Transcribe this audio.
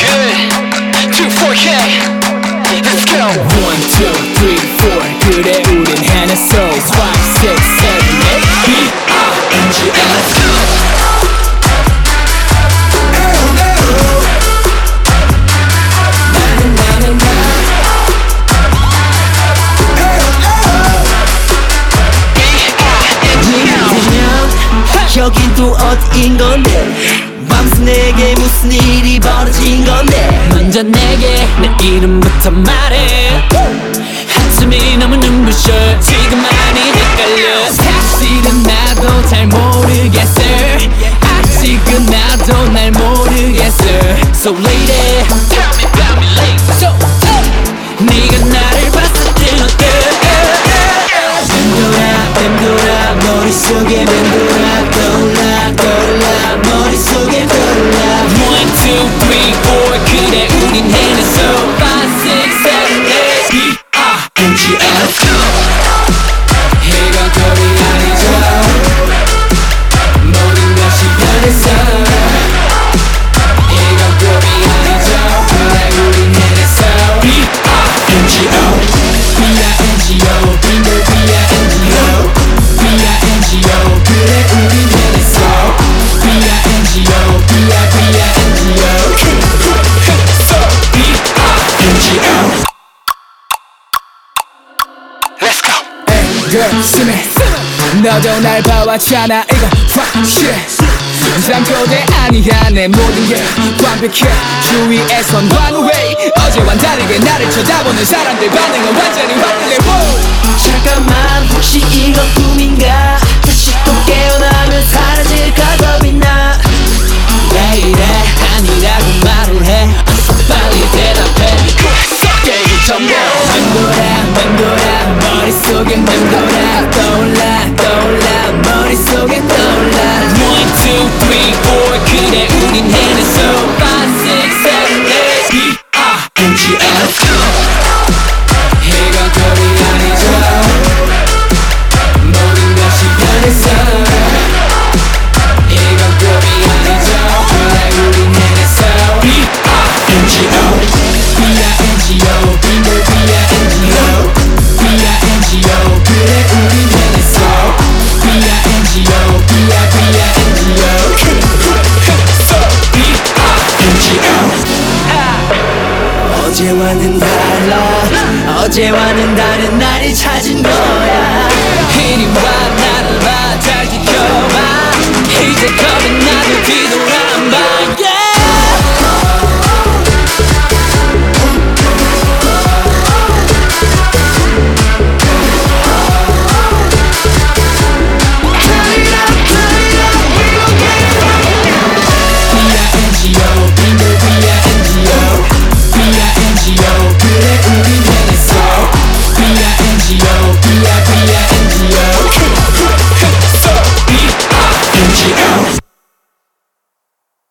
good 2-4K Let's go 1, 2, 3, 4 그래 우린 해냈어 5, 6, 7, 8 B-I-N-G-L 여긴 또 어디인 건데 밤새 내게 무슨 일이 벌어진 건데 먼저 내게 내 이름부터 말해 한숨이 너무 눈부셔 지금 많이 헷갈려 사실은 나도 잘 모르겠어 아직은 나도 날 모르겠어 So lady Tell me about me lady So 네가 나를 봤을 땐 어때 맴돌아 머릿속에 맴돌아 떠올라 머릿속에 떠올라 1, 2, 3, 4 그래 우린 해냈어 5, 6, 7, 8 B-I-N-G-L 이건 꿈이 아니죠 모든 것이 변했어 이건 꿈이 아니죠 그래 우린 해냈어 B-I-N-G-O B-I-N-G-O 빙글 B-I-N-G-O B-I-N-G-O 그래 우린 해냈어 B-I-N-G-O B-I-B-I-N-G-O B-I-N-G-O Let's go Girl, 심해 너도 날 봐왔잖아 이거 확실해 잠꼬대 아니야 내 모든 게 완벽해 주위에선 환호해 어제와는 다르게 나를 쳐다보는 사람들 반응은 완전히 확실해 잠깐만 혹시 이건 꿈인가 다시 또 깨어나면 사라질까 겁이 나 왜 이래 아니라고 말을 해 어서 빨리 대답해 썩게 전부 맴돌아 머릿속에 맴돌아 떠올라 머릿속에 떠올라 1, 2, 3, 4 그래 우린 해냈어 5, 6, 7, 8 B-I-N-G-L 이건 꿈이 아니죠 모든 것이 변했어 이건 꿈이 아니죠 그래 우린 해냈어 B-I-N-G-O B-I-N-G-O 빙글 B-I-N-G-O B-I-N-G-O 그래 우린 해냈어 B-I-N-G-O B-I-B-I-N-G-O B-I-N-G-O 어제와는 달라 어제와는 다른 날이 찾은 거